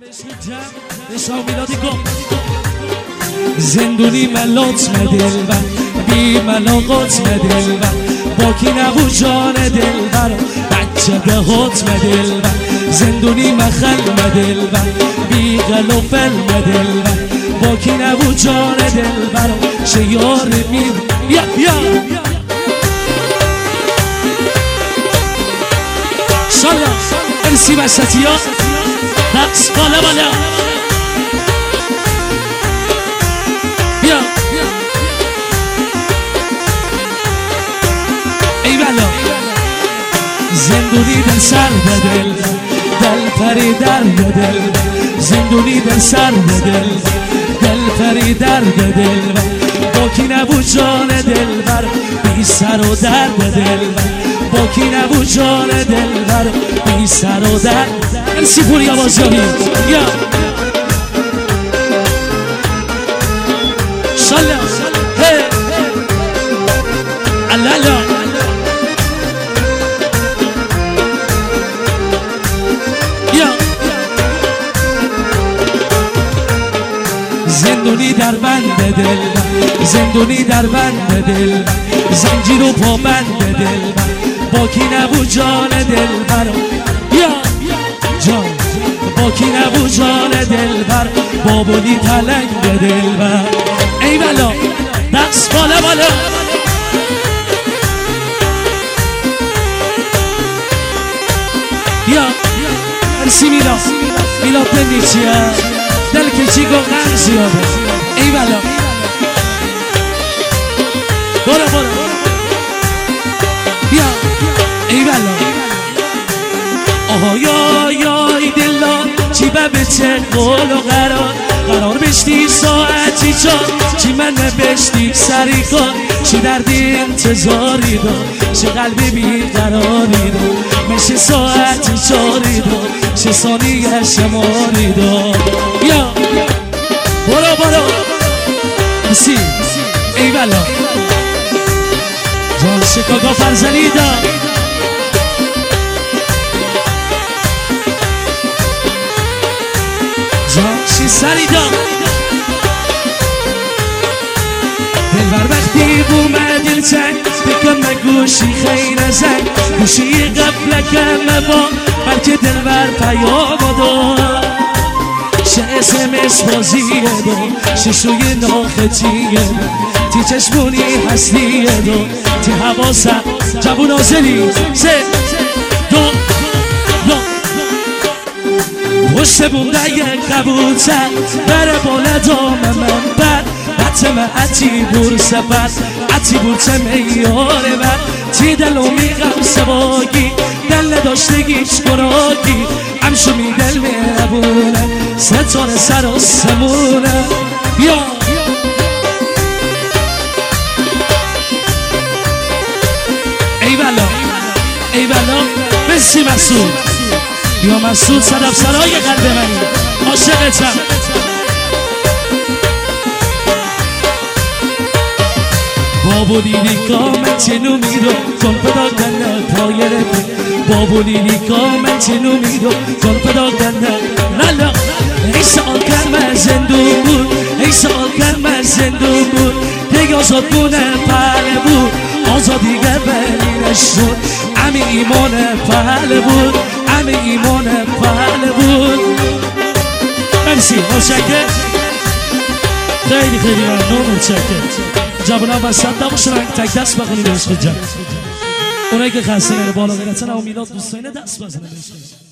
زندونی ملات دلبر بی ملاقات دلبر با کی نبو جان دلبر بچه دهات دلبر زندونی مخل دلبر بی غل و فل دلبر با کی نبو جان دلبر شیار میم بیا بیا شالا امسی وسطی ها رقص بالا بالا بیا ای بلا زندونی دل سر دل دل پری در دل زندونی دل سر دل دل پری در دل با کی نبو جان دلبر بی سر و درد دلبر با کی نبو جان دلبر بی سر و درد انسی پوری آوازیانی یا شالا هی علالا یا زندونی در بند دلبر زندونی در بند دلبر زنجیر و پا بند دلبر با کی نبو جان دلبر یا جان با کی نبو جان دلبر بابولی پلنگ دلبر ای بلا دست بالا بالا یا ارسی میلاد بندیچیه دل کچی گو غم زیاده ای بلا برو بیا ای بلا آهای دلان چی بچه قول و قرار بشتی ساعتی جان چی من نبشتی سری کن چی دردی انتظاری دار چه قلبی بیقراری دار مشه ساعتی چاری دار چه ثانیه شماری دار یا برو بسی ای بلا جان شکاگا فرزلی دار جان سری دار دلبر وقتی بومد دلتنگ بکن گوشی خیر زنگ گوشی قبلکم با بلکه دلبر پیام دار چه اسمس بازیه دار چه شوی ناختیه تی چشمونی هستیه دار تی حواسم جبون آزلی سه دو پشت بونده یک قبوتر بره بالا دام من بر بطمه اتی بور سفر اتی بور چه میاره بر تی دلو میغم سواگی دل نداشتگیش گناگی همشو می دل میربونه ستاره سر و سمونه بیا ای بلا بسی مسعود یا مسعود صدف سرای قلب منی عاشقتم بابولیلی کامل چنو میرو کن پدا کنه پایره بابولیلی کامل چنو میرو کن پدا کنه لالا ای سال کرمه زندون بود ای سال کرمه زندون بود دیگه آزاد بونه پهله بود آزادیگه بلی نشد امی ایمان پهله بود امی ایمان پهله بود مرسی متشکر خیلی ممنون متشکر جوونا وسط نباشن تک دست بخونید عشق جان اونایی که خسته بالا غیرتن اما میلاد دوستانه دست بزنه